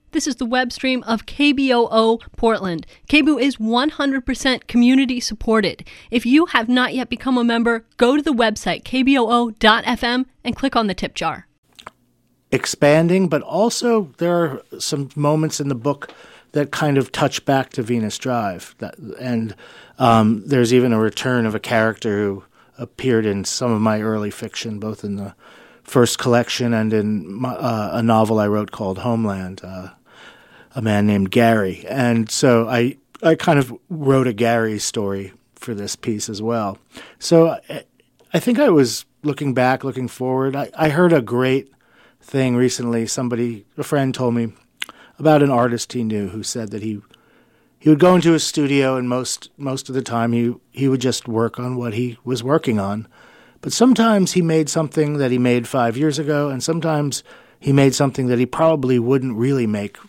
This is the web stream of KBOO Portland. KBOO is 100% community supported. If you have not yet become a member, go to the website kboo.fm and click on the tip jar. Expanding, but also there are some moments in the book that kind of touch back to Venus Drive. And there's even a return of a character who appeared in some of my early fiction, both in the first collection and in a novel I wrote called Homeland, a man named Gary. And so I kind of wrote a Gary story for this piece as well. So I think I was looking back, looking forward. I heard a great thing recently. A friend told me about an artist he knew who said that he would go into his studio and most of the time he would just work on what he was working on. But sometimes he made something that he made 5 years ago, and sometimes he made something that he probably wouldn't really make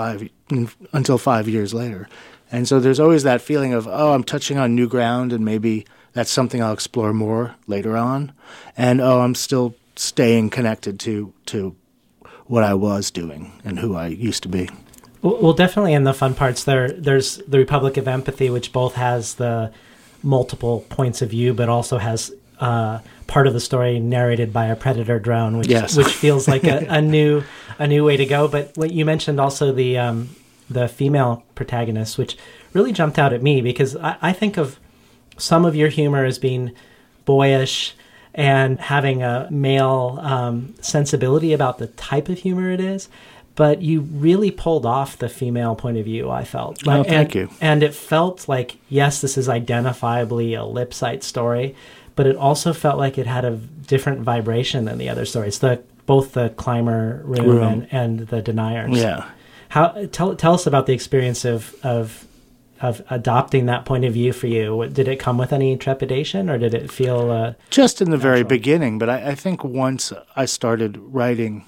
until 5 years later. And so there's always that feeling of, I'm touching on new ground, and maybe that's something I'll explore more later on. And, I'm still staying connected to what I was doing and who I used to be. Well, definitely in the fun parts, there's the Republic of Empathy, which both has the multiple points of view, but also has part of the story narrated by a Predator drone, which feels like a new way to go. But what you mentioned also the female protagonist, which really jumped out at me because I think of some of your humor as being boyish and having a male sensibility about the type of humor it is. But you really pulled off the female point of view, I felt. Thank you. And it felt like, yes, this is identifiably a Lipsite story, but it also felt like it had a different vibration than the other stories, both the Climber Room and the Deniers. Yeah. Tell us about the experience of adopting that point of view for you. Did it come with any trepidation, or did it feel just in the natural? very beginning? But I think once I started writing,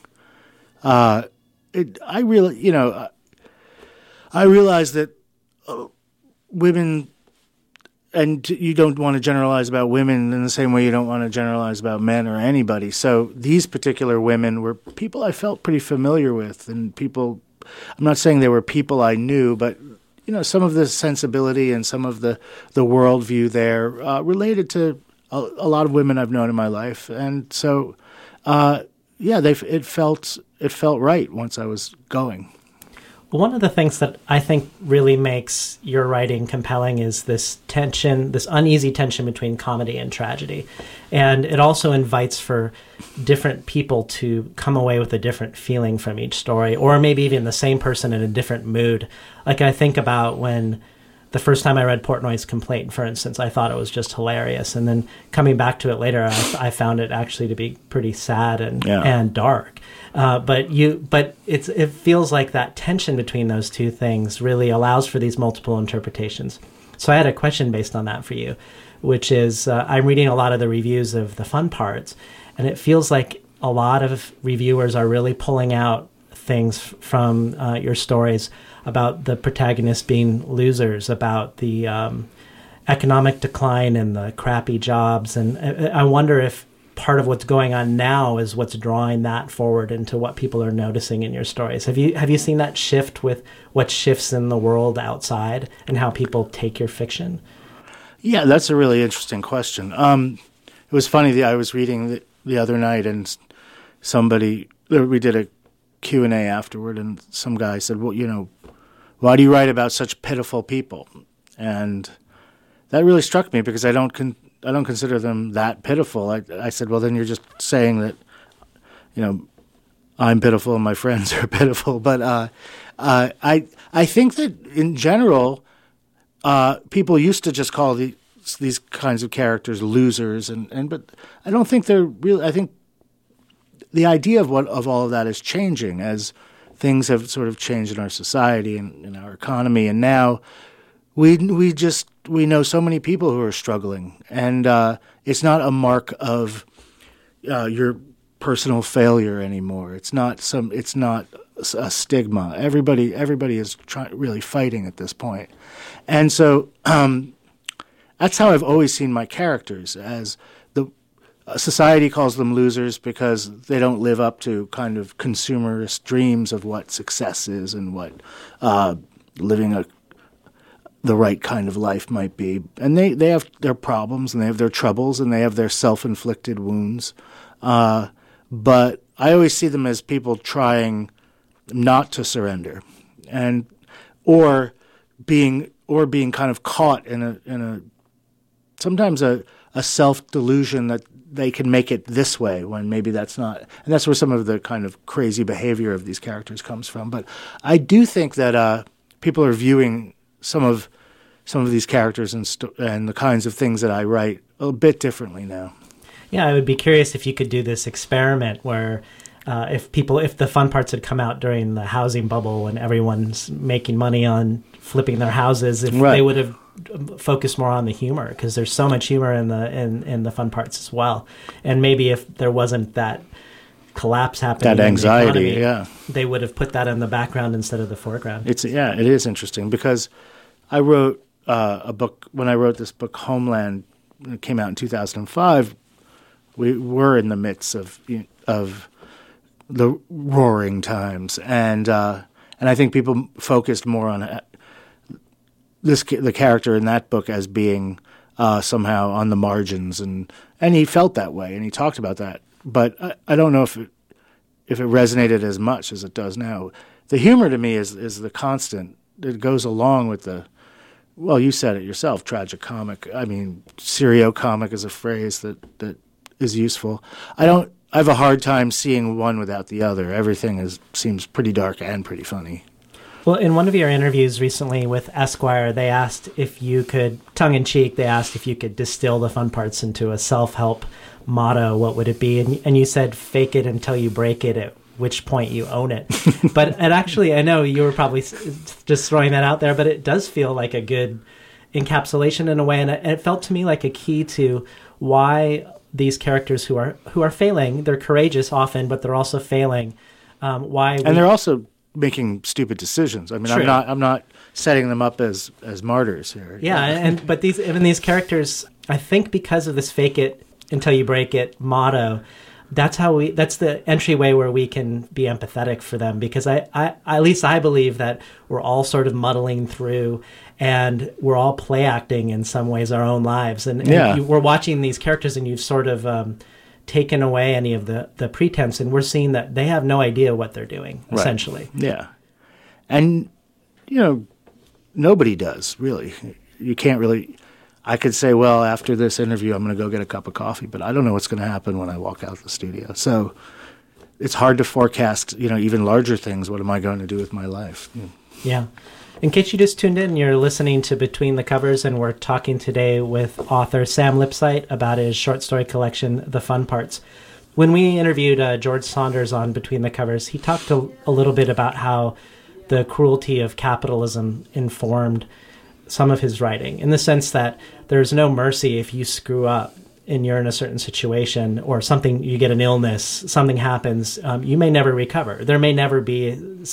I realized that women, and you don't want to generalize about women in the same way you don't want to generalize about men or anybody. So these particular women were people I felt pretty familiar with, and people, I'm not saying they were people I knew, but some of the sensibility and some of the worldview there related to a lot of women I've known in my life. And so, it felt right once I was going. One of the things that I think really makes your writing compelling is this tension, this uneasy tension between comedy and tragedy. And it also invites for different people to come away with a different feeling from each story, or maybe even the same person in a different mood. Like I think about when the first time I read Portnoy's Complaint, for instance, I thought it was just hilarious. And then coming back to it later, I found it actually to be pretty sad and dark. But it feels like that tension between those two things really allows for these multiple interpretations. So I had a question based on that for you, which is I'm reading a lot of the reviews of the fun parts, and it feels like a lot of reviewers are really pulling out things from your stories about the protagonists being losers, about the economic decline and the crappy jobs. And I wonder if part of what's going on now is what's drawing that forward into what people are noticing in your stories. Have you seen that shift with what shifts in the world outside and how people take your fiction? Yeah, that's a really interesting question. It was funny that I was reading the other night, and we did a Q&A afterward, and some guy said, well, why do you write about such pitiful people? And that really struck me because I don't consider them that pitiful. I said, well, then you're just saying that, I'm pitiful and my friends are pitiful. But I think that in general, people used to just call these kinds of characters losers, but I don't think they're real. I think the idea of all of that is changing as things have sort of changed in our society and in our economy, and now we know so many people who are struggling, and it's not a mark of your personal failure anymore. It's not a stigma. Everybody is really fighting at this point, and so that's how I've always seen my characters, as society calls them losers because they don't live up to kind of consumerist dreams of what success is and what living the right kind of life might be. And they have their problems and they have their troubles and they have their self-inflicted wounds. But I always see them as people trying not to surrender, and or being kind of caught in a sometimes a self-delusion that they can make it this way when maybe that's not. And that's where some of the kind of crazy behavior of these characters comes from. But I do think that people are viewing some of these characters and the kinds of things that I write a bit differently now. Yeah, I would be curious if you could do this experiment where if the fun parts had come out during the housing bubble when everyone's making money on flipping their houses, if they would have focused more on the humor, because there's so much humor in the fun parts as well. And maybe if there wasn't that collapse happening, that anxiety, in the economy, they would have put that in the background instead of the foreground. It is interesting because I wrote a book when I wrote this book, Homeland. It came out in 2005. We were in the midst of the roaring times, and I think people focused more on the character in that book as being somehow on the margins, and he felt that way, and he talked about that. But I don't know if it resonated as much as it does now. The humor to me is the constant. It goes along with well, you said it yourself, tragicomic. I mean, seriocomic is a phrase that is useful. I have a hard time seeing one without the other. Everything seems pretty dark and pretty funny. Well, in one of your interviews recently with Esquire, they asked if you could, tongue-in-cheek, they asked if you could distill the fun parts into a self-help motto, what would it be? And you said, fake it until you break it, at which point you own it. But actually, I know you were probably just throwing that out there, but it does feel like a good encapsulation in a way, and it felt to me like a key to why these characters who are failing, they're courageous often, but they're also failing. And they're also making stupid decisions. I mean, true. I'm not setting them up as martyrs here. Yeah, but these characters, I think because of this fake it until you break it motto, that's the entryway where we can be empathetic for them, because I at least I believe that we're all sort of muddling through and we're all play acting in some ways our own lives, and we're watching these characters and you've sort of taken away any of the pretense, and we're seeing that they have no idea what they're doing, essentially. Yeah. And, nobody does, really. You can't really... I could say, well, after this interview, I'm going to go get a cup of coffee, but I don't know what's going to happen when I walk out the studio. So it's hard to forecast, even larger things. What am I going to do with my life? Yeah. In case you just tuned in, you're listening to Between the Covers, and we're talking today with author Sam Lipsyte about his short story collection, The Fun Parts. When we interviewed George Saunders on Between the Covers, he talked a little bit about how the cruelty of capitalism informed some of his writing, in the sense that there's no mercy if you screw up and you're in a certain situation, or something, you get an illness, something happens, you may never recover. There may never be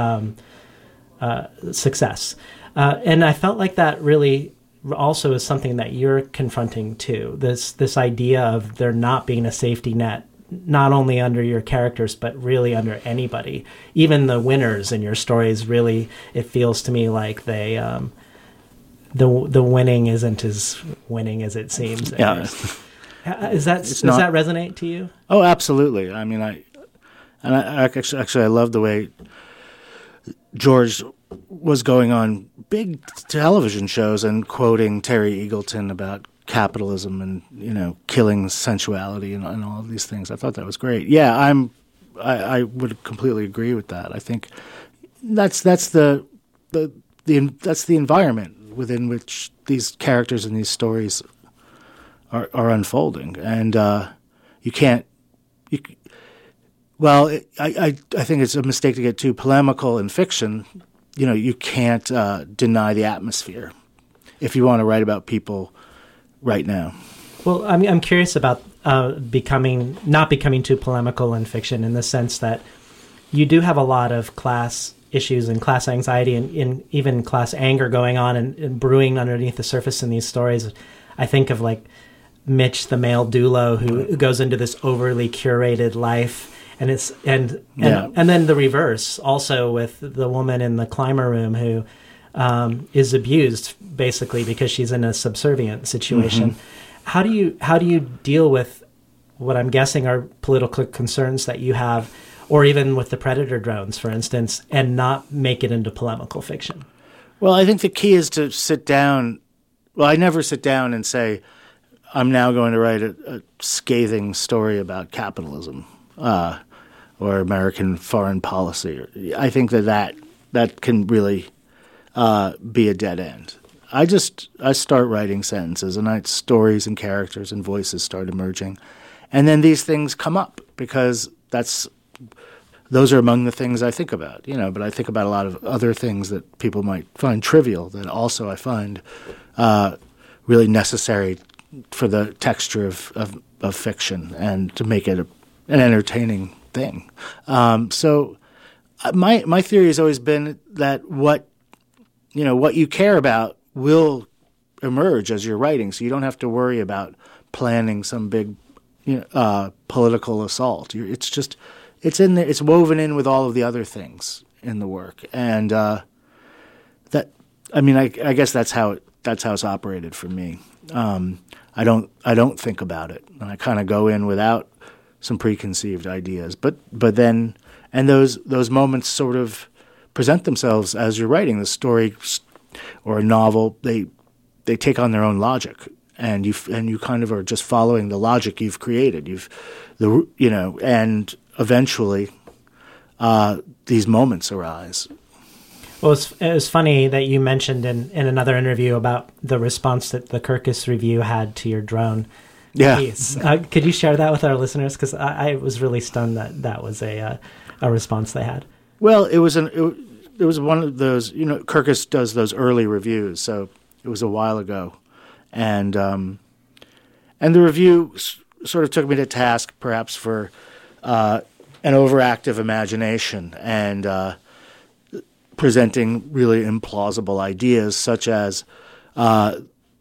success. And I felt like that really also is something that you're confronting too, this idea of there not being a safety net, not only under your characters, but really under anybody. Even the winners in your stories, really, it feels to me like they... The winning isn't as winning as it seems. Yeah. Does that resonate to you? Oh, absolutely. I mean, I actually love the way George was going on big television shows and quoting Terry Eagleton about capitalism and killing sensuality and all of these things. I thought that was great. Yeah, I would completely agree with that. I think that's the environment within which these characters and these stories are unfolding, and you can't. I think it's a mistake to get too polemical in fiction. You can't deny the atmosphere if you want to write about people right now. Well, I'm curious about not becoming too polemical in fiction, in the sense that you do have a lot of class issues and class anxiety and even class anger going on and brewing underneath the surface in these stories. I think of Mitch, the male doulo, who goes into this overly curated life. And it's and then the reverse also with the woman in the climber room who is abused basically because she's in a subservient situation. Mm-hmm. How do you deal with what I'm guessing are political concerns that you have, or even with the Predator drones, for instance, and not make it into polemical fiction? Well, I think the key is to sit down. Well, I never sit down and say, I'm now going to write a scathing story about capitalism. Or American foreign policy. I think that can really be a dead end. I start writing sentences, and stories and characters and voices start emerging, and then these things come up because those are among the things I think about. But I think about a lot of other things that people might find trivial that also I find really necessary for the texture of fiction and to make it an entertaining thing. So my theory has always been that what you care about will emerge as you're writing, so you don't have to worry about planning some big political assault. It's in there. It's woven in with all of the other things in the work, and I guess that's how it's operated for me. I don't think about it, and I kind of go in without some preconceived ideas, but then those moments sort of present themselves as you're writing the story or a novel. They take on their own logic, and you kind of are just following the logic you've created. And eventually these moments arise. Well, it was funny that you mentioned in another interview about the response that the Kirkus Review had to your drone. Yeah. Could you share that with our listeners? Because I was really stunned that was a response they had. Well, it was one of those. Kirkus does those early reviews, so it was a while ago, and the review sort of took me to task, perhaps for an overactive imagination and presenting really implausible ideas, such as a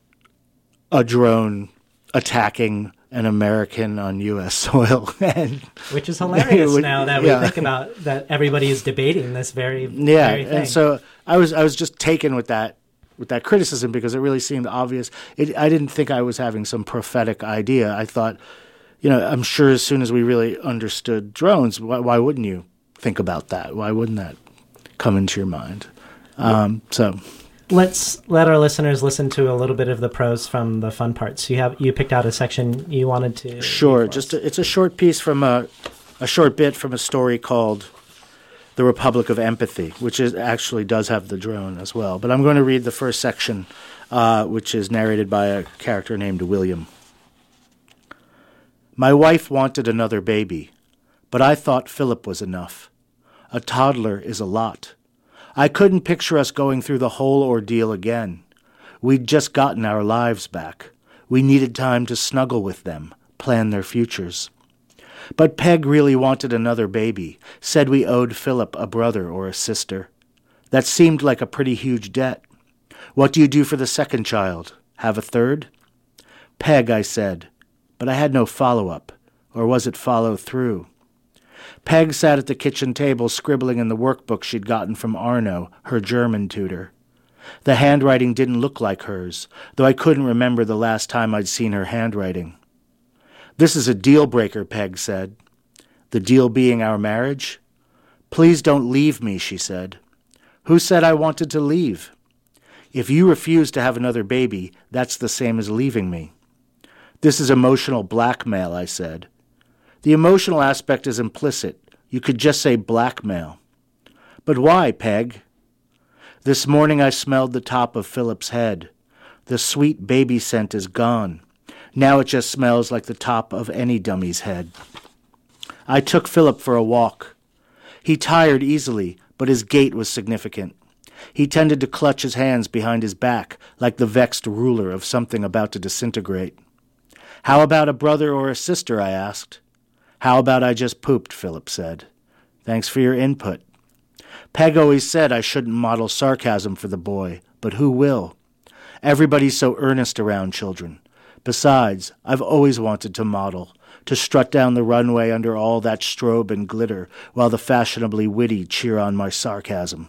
drone attacking an American on U.S. soil, which is hilarious now that we think about that. Everybody is debating this very thing. And so I was just taken with that criticism because it really seemed obvious. I didn't think I was having some prophetic idea. I thought, I'm sure as soon as we really understood drones, why wouldn't you think about that? Why wouldn't that come into your mind? So. Let's let our listeners listen to a little bit of the prose from the fun parts. You picked out a section you wanted to. Sure, it's a short piece from a short bit from a story called "The Republic of Empathy," which actually does have the drone as well. But I'm going to read the first section, which is narrated by a character named William. My wife wanted another baby, but I thought Philip was enough. A toddler is a lot. I couldn't picture us going through the whole ordeal again. We'd just gotten our lives back. We needed time to snuggle with them, plan their futures. But Peg really wanted another baby, said we owed Philip a brother or a sister. That seemed like a pretty huge debt. What do you do for the second child? Have a third? Peg, I said, but I had no follow-up, or was it follow-through? Peg sat at the kitchen table scribbling in the workbook she'd gotten from Arno, her German tutor. The handwriting didn't look like hers, though I couldn't remember the last time I'd seen her handwriting. This is a deal-breaker, Peg said. The deal being our marriage? Please don't leave me, she said. Who said I wanted to leave? If you refuse to have another baby, that's the same as leaving me. This is emotional blackmail, I said. The emotional aspect is implicit. You could just say blackmail. But why, Peg? This morning I smelled the top of Philip's head. The sweet baby scent is gone. Now it just smells like the top of any dummy's head. I took Philip for a walk. He tired easily, but his gait was significant. He tended to clutch his hands behind his back like the vexed ruler of something about to disintegrate. How about a brother or a sister, I asked. How about I just pooped, Philip said. Thanks for your input. Peg always said I shouldn't model sarcasm for the boy, but who will? Everybody's so earnest around children. Besides, I've always wanted to model, to strut down the runway under all that strobe and glitter, while the fashionably witty cheer on my sarcasm.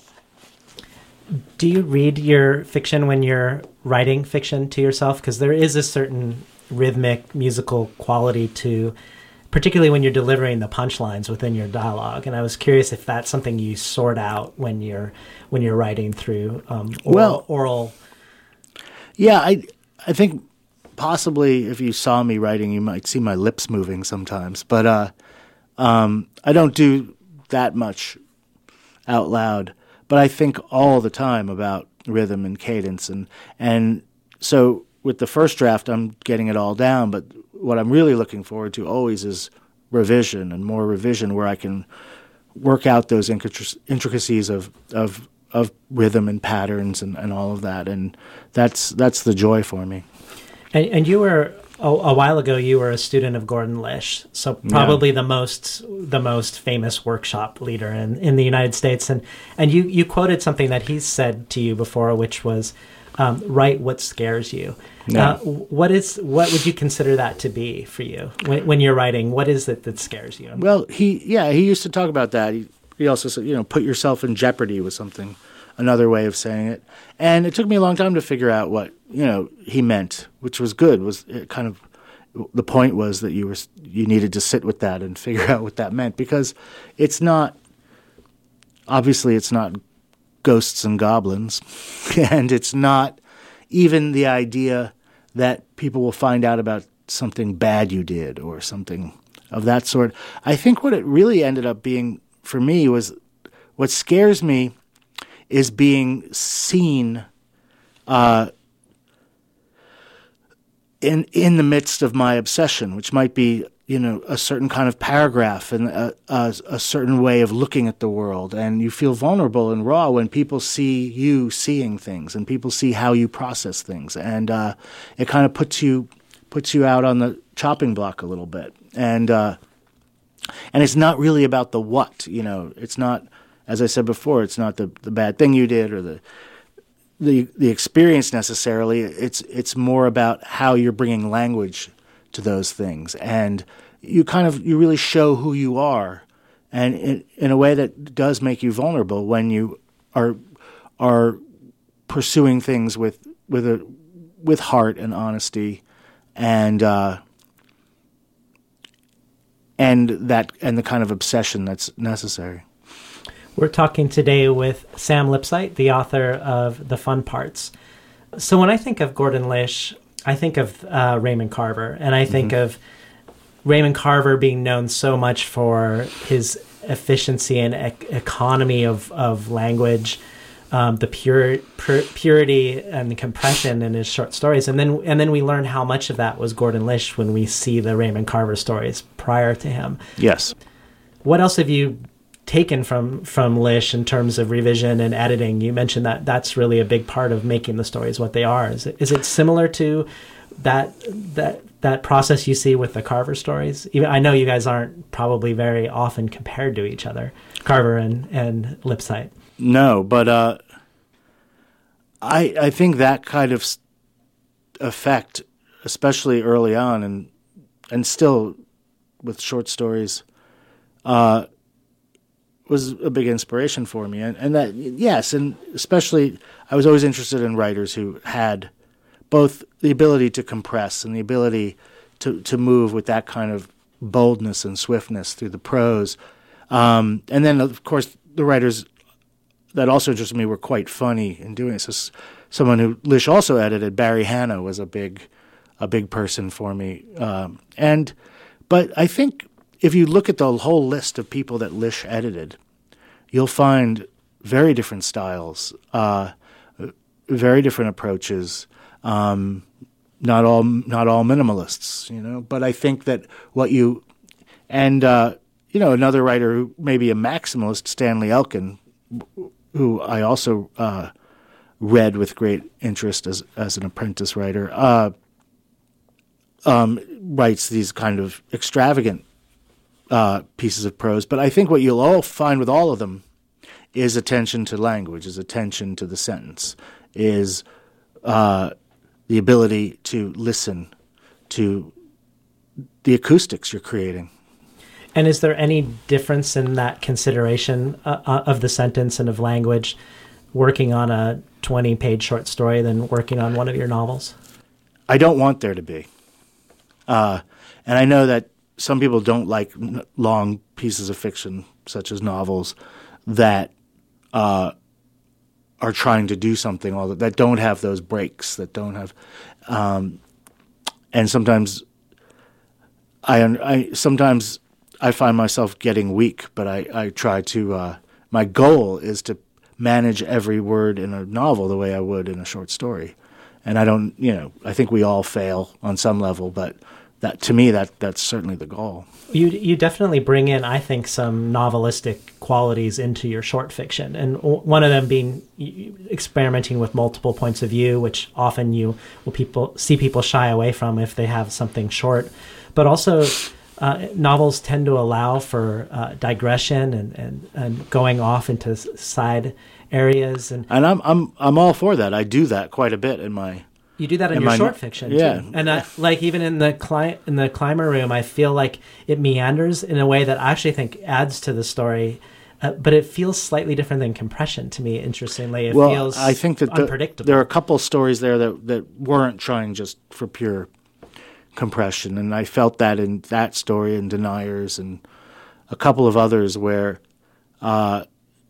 Do you read your fiction when you're writing fiction to yourself? Because there is a certain rhythmic, musical quality to, particularly when you're delivering the punchlines within your dialogue. And I was curious if that's something you sort out when you're writing through oral. Yeah, I think possibly if you saw me writing, you might see my lips moving sometimes. But I don't do that much out loud. But I think all the time about rhythm and cadence. And so with the first draft, I'm getting it all down. But what I'm really looking forward to always is revision and more revision, where I can work out those intricacies of rhythm and patterns and all of that. And that's the joy for me. And you were a while ago. You were a student of Gordon Lish, so probably the most famous workshop leader in the United States. And you quoted something that he said to you before, which was, "Write what scares you." Yeah. What would you consider that to be for you when you're writing? What is it that scares you? Well, he used to talk about that. He also said, put yourself in jeopardy was another way of saying it. And it took me a long time to figure out what, he meant, which was good. The point was that you needed to sit with that and figure out what that meant, because it's not ghosts and goblins, and it's not even the idea that people will find out about something bad you did or something of that sort. I think what it really ended up being for me was, what scares me is being seen in the midst of my obsession, which might be, a certain kind of paragraph and a certain way of looking at the world. And you feel vulnerable and raw when people see you seeing things and people see how you process things. And it kind of puts you out on the chopping block a little bit. And it's not really about the what, it's not, as I said before, it's not the bad thing you did or the experience necessarily. It's more about how you're bringing language to those things, and you really show who you are, and in a way that does make you vulnerable when you are pursuing things with heart and honesty, and the kind of obsession that's necessary. We're talking today with Sam Lipsyte, the author of The Fun Parts. So when I think of Gordon Lish, I think of Raymond Carver, and I think of Raymond Carver being known so much for his efficiency and economy of language, the purity and the compression in his short stories, and then we learn how much of that was Gordon Lish when we see the Raymond Carver stories prior to him. Yes. What else have you taken from Lish in terms of revision and editing? You mentioned that that's really a big part of making the stories what they are. Is it similar to that process you see with the Carver stories? Even, I know you guys aren't probably very often compared to each other, Carver and Lipsyte. No, but I think that kind of effect, especially early on and still with short stories, was a big inspiration for me. And that, yes, and especially I was always interested in writers who had both the ability to compress and the ability to move with that kind of boldness and swiftness through the prose. And then, of course, the writers that also interested me were quite funny in doing this. So someone who Lish also edited, Barry Hannah, was a big person for me. But I think if you look at the whole list of people that Lish edited, you'll find very different styles, very different approaches. Not all minimalists, But I think that another writer who may be a maximalist, Stanley Elkin, who I also read with great interest as an apprentice writer, writes these kind of extravagant pieces of prose. But I think what you'll all find with all of them is attention to language, is attention to the sentence, is the ability to listen to the acoustics you're creating. And is there any difference in that consideration of the sentence and of language working on a 20-page short story than working on one of your novels? I don't want there to be. And I know that some people don't like long pieces of fiction, such as novels, that are trying to do something that don't have those breaks, that don't have, and sometimes I find myself getting weak, but I try to. My goal is to manage every word in a novel the way I would in a short story, and I don't. I think we all fail on some level, but that to me that's certainly the goal. You definitely bring in, I think, some novelistic qualities into your short fiction, and one of them being experimenting with multiple points of view, which often you will see people shy away from if they have something short, but also. Novels tend to allow for digression and going off into side areas, and I'm all for that. I do that quite a bit in my. You do that in your short fiction, yeah. Too. And like even in the Climber Room, I feel like it meanders in a way that I actually think adds to the story, but it feels slightly different than Compression to me. Interestingly, it feels I think that unpredictable. There are a couple stories there that weren't trying just for pure compression, and I felt that in that story and Deniers and a couple of others where I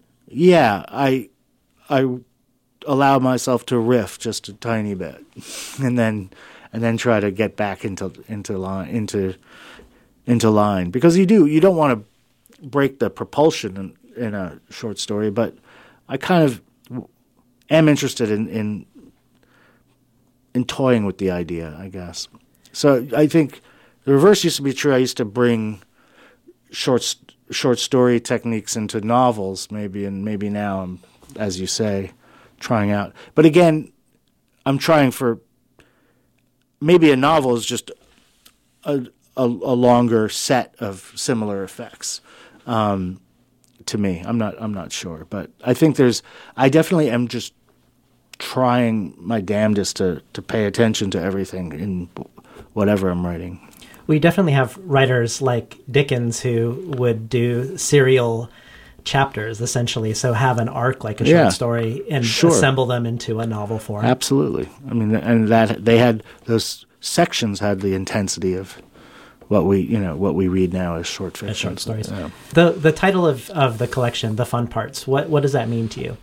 allow myself to riff just a tiny bit and then try to get back into line, because you don't want to break the propulsion in a short story, but I kind of am interested in toying with the idea, I guess. So I think the reverse used to be true. I used to bring short story techniques into novels, and maybe now I'm, as you say, trying out. But again, I'm trying for maybe a novel is just a longer set of similar effects. To me, I'm not sure, but I think I definitely am just trying my damnedest to pay attention to everything in whatever I'm writing. We definitely have writers like Dickens who would do serial chapters, essentially, so have an arc like a short story and assemble them into a novel form. Absolutely. I mean, and that they had those sections had the intensity of what we read now as short fiction, as short stories. Yeah. The title of the collection, The Fun Parts, what does that mean to you?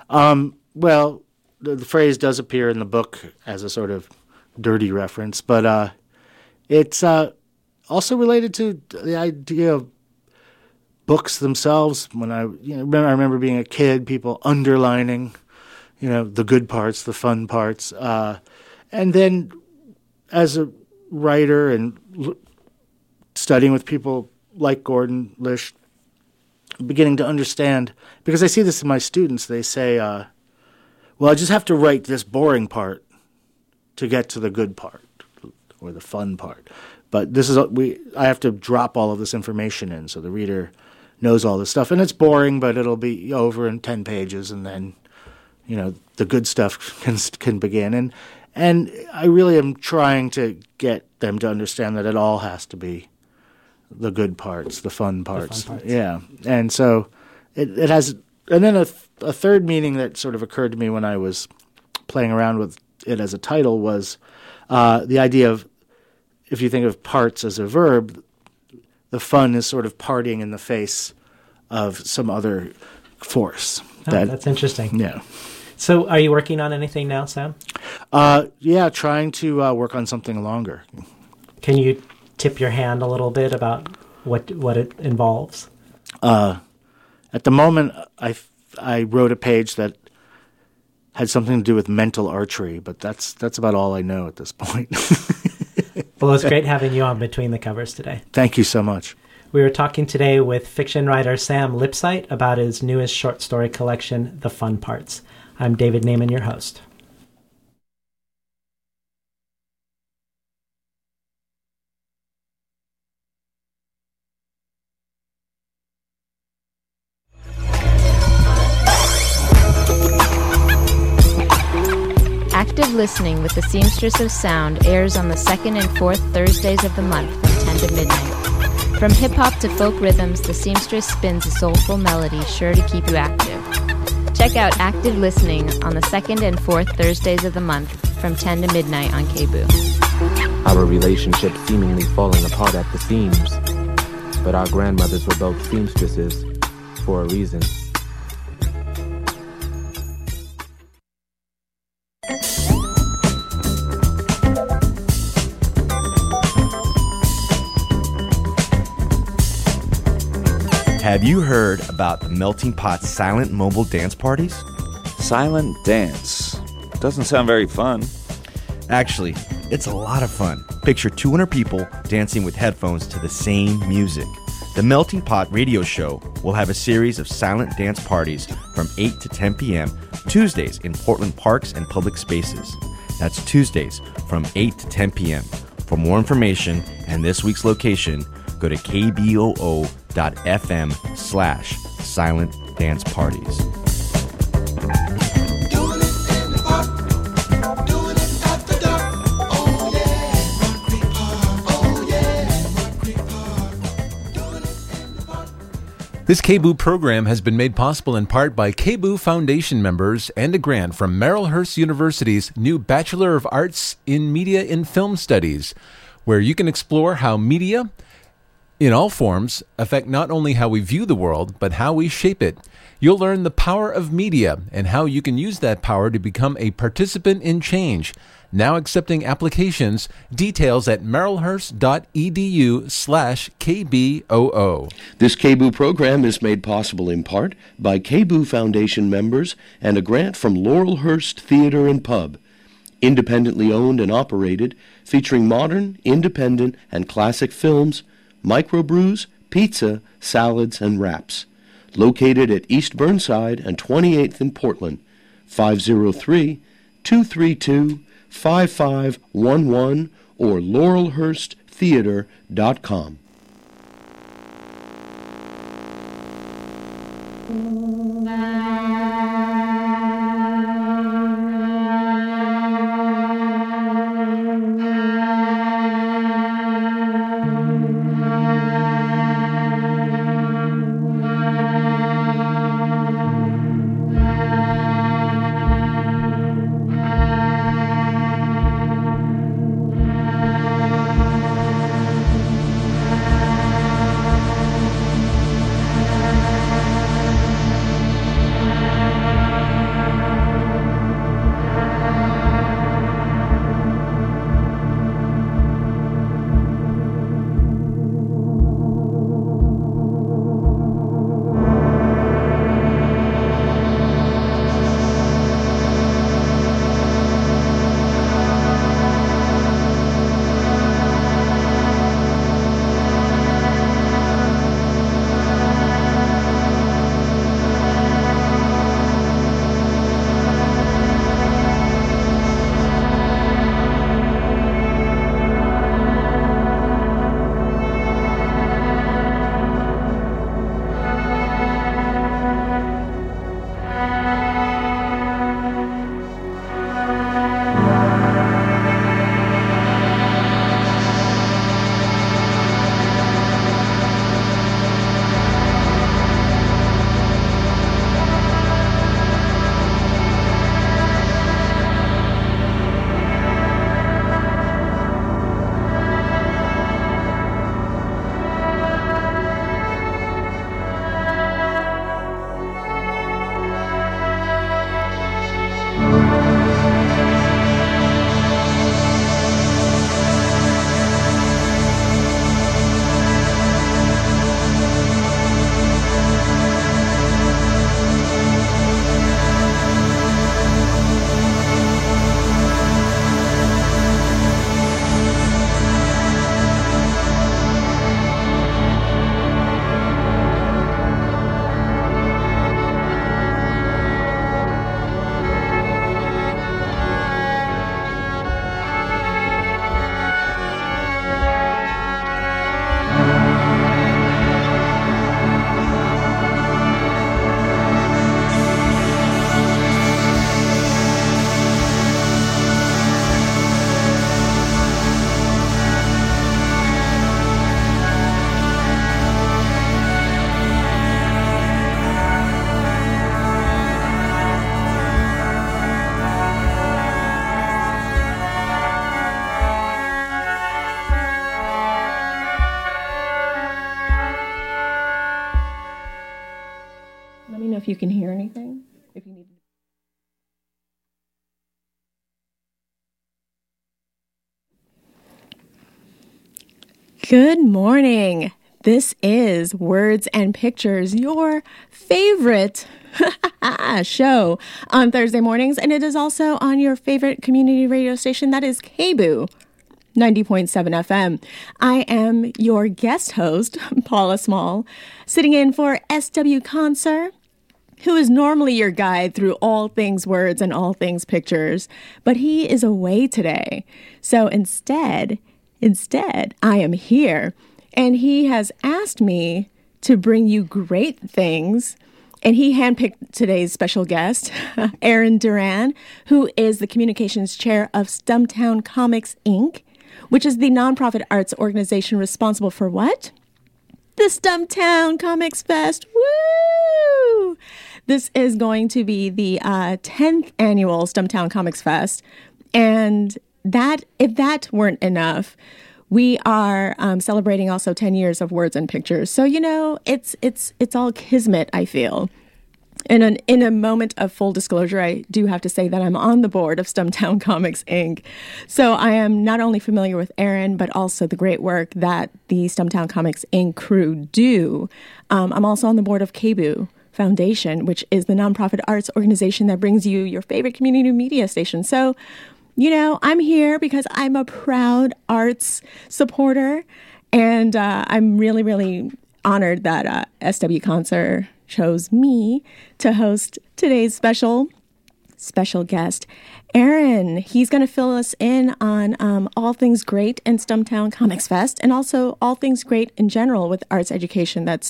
Well, the phrase does appear in the book as a sort of dirty reference, but it's also related to the idea of books themselves. When I remember being a kid, people underlining, the good parts, the fun parts, and then as a writer and studying with people like Gordon Lish, beginning to understand, because I see this in my students. They say, "Well, I just have to write this boring part to get to the good part or the fun part." But I have to drop all of this information in so the reader knows all this stuff. And it's boring, but it'll be over in 10 pages, and then, the good stuff can begin. And I really am trying to get them to understand that it all has to be the good parts, the fun parts. Yeah. And so it has, and then a third meaning that sort of occurred to me when I was playing around with it as a title was the idea of, if you think of parts as a verb, the fun is sort of partying in the face of some other force. That's interesting. Yeah. So are you working on anything now, Sam? Yeah, trying to work on something longer. Can you tip your hand a little bit about what it involves? At the moment, I wrote a page that had something to do with mental archery, but that's about all I know at this point. Well, it's great having you on Between the Covers today. Thank you so much. We were talking today with fiction writer Sam Lipsyte about his newest short story collection, The Fun Parts. I'm David Naiman, your host. Active Listening with the Seamstress of Sound airs on the second and fourth Thursdays of the month from 10 to midnight. From hip-hop to folk rhythms, the seamstress spins a soulful melody sure to keep you active. Check out Active Listening on the second and fourth Thursdays of the month from 10 to midnight on KBOO. Our relationship seemingly falling apart at the seams, but our grandmothers were both seamstresses for a reason. Have you heard about the Melting Pot's silent mobile dance parties? Silent dance. Doesn't sound very fun. Actually, it's a lot of fun. Picture 200 people dancing with headphones to the same music. The Melting Pot radio show will have a series of silent dance parties from 8 to 10 p.m. Tuesdays in Portland parks and public spaces. That's Tuesdays from 8 to 10 p.m. For more information and this week's location, go to kboo.fm/silent dance parties. This KBOO program has been made possible in part by KBOO Foundation members and a grant from Marylhurst University's new Bachelor of Arts in Media and Film Studies, where you can explore how media, in all forms, affect not only how we view the world, but how we shape it. You'll learn the power of media and how you can use that power to become a participant in change. Now accepting applications. Details at marylhurst.edu/KBOO. This KBOO program is made possible in part by KBOO Foundation members and a grant from Laurelhurst Theater and Pub. Independently owned and operated, featuring modern, independent, and classic films, microbrews, pizza, salads, and wraps. Located at East Burnside and 28th in Portland, 503-232-5511 or laurelhursttheater.com. you can hear anything. If you need. Good morning. This is Words and Pictures, your favorite show on Thursday mornings, and it is also on your favorite community radio station, that is KBOO 90.7 FM. I am your guest host, Paula Small, sitting in for S.W. Conser, who is normally your guide through all things words and all things pictures, but he is away today. So instead, I am here, and he has asked me to bring you great things, and he handpicked today's special guest, Aaron Duran, who is the communications chair of Stumptown Comics, Inc., which is the nonprofit arts organization responsible for what? The Stumptown Comics Fest. Woo! This is going to be the 10th annual Stumptown Comics Fest, and that, if that weren't enough, we are celebrating also 10 years of Words and Pictures. So, you know, it's all kismet, I feel. And in a moment of full disclosure, I do have to say that I'm on the board of Stumptown Comics, Inc. So I am not only familiar with Aaron, but also the great work that the Stumptown Comics, Inc. crew do. I'm also on the board of KBOO Foundation, which is the nonprofit arts organization that brings you your favorite community media station. So, you know, I'm here because I'm a proud arts supporter, and I'm really, really honored that S.W. Conser chose me to host today's special guest, Aaron. He's going to fill us in on all things great in Stumptown Comics Fest, and also all things great in general with arts education that's